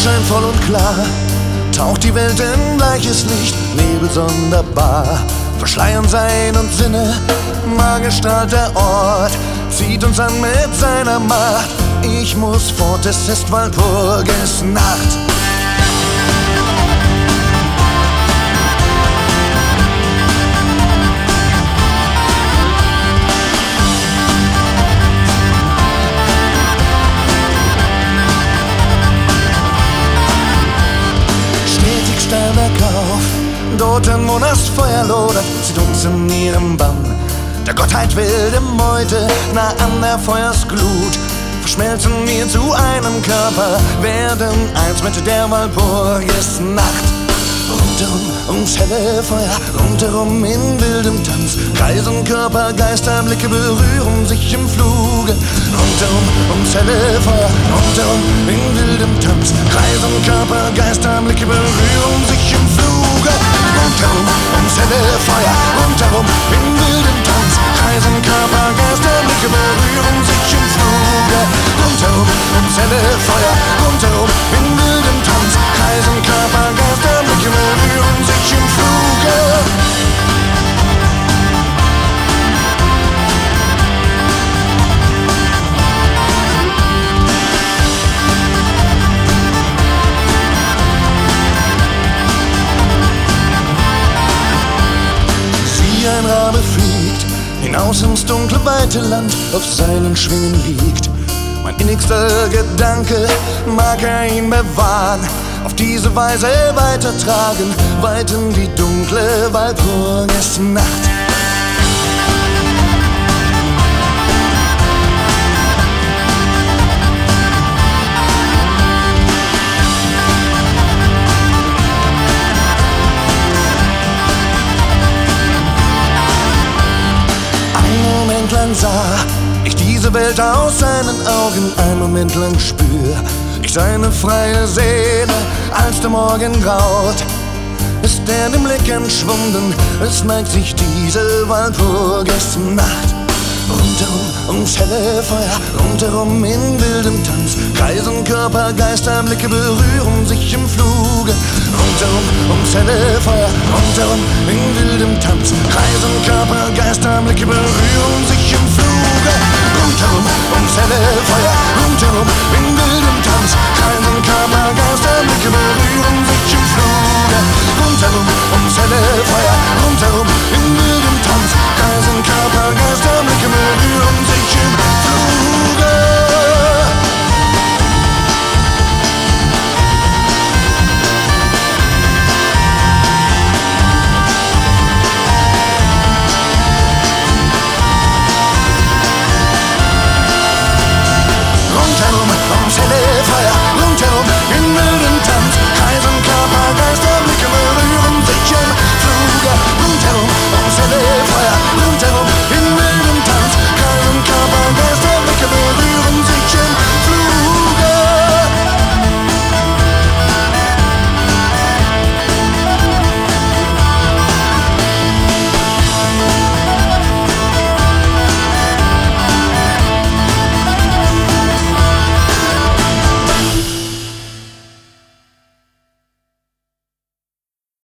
scheint voll und klar, taucht die Welt in bleiches Licht, Nebel sonderbar, verschleiern Sein und Sinne, magisch strahlt der Ort, zieht uns an mit seiner Macht. Ich muss fort, es ist Walpurgis Nacht. Dorten, wo das Feuer lodert, zieht uns in ihrem Bann der Gottheit wilde Meute, nah an der Feuersglut. Verschmelzen wir zu einem Körper, werden eins mit der Walpurgis Nacht. Rundherum ums helle Feuer, rundherum in wildem Tanz, kreisen Körper, Geister, Blicke berühren sich im Fluge. Rundherum ums helle Feuer, rundherum in wildem Tanz, kreisen Körper, Geister, Blicke berühren sich im Fluge. Rundherum ums helle Feuer, rundherum in wildem Tanz, kreisen Körper, Geister, Blicke berühren sich im Fluge. Rundherum ums helle Feuer, rundherum in wildem Tanz, kreisen Körper, Geister, Blicke berühren sich im Fluge. Ein Rabe fliegt hinaus ins dunkle, weite Land, auf seinen Schwingen liegt. Mein innigster Gedanke, mag er ihn bewahren, auf diese Weise weitertragen, weit in die dunkle Walpurgis Nacht. Sah ich diese Welt aus seinen Augen, einen Moment lang spür ich seine freie Seele, als der Morgen graut, ist er dem Blick entschwunden, es neigt sich diese Walpurgis Nacht. Rundherum ums helle Feuer, rundherum in wildem Tanz, kreisen Körper, Geister, Blicke berühren sich im Fluge. Rundherum ums helle Feuer, rundherum in wildem Tanz, kreisen Körper, Geister, Blicke berühren sich im Fluge. Rundherum ums helle Feuer, rundherum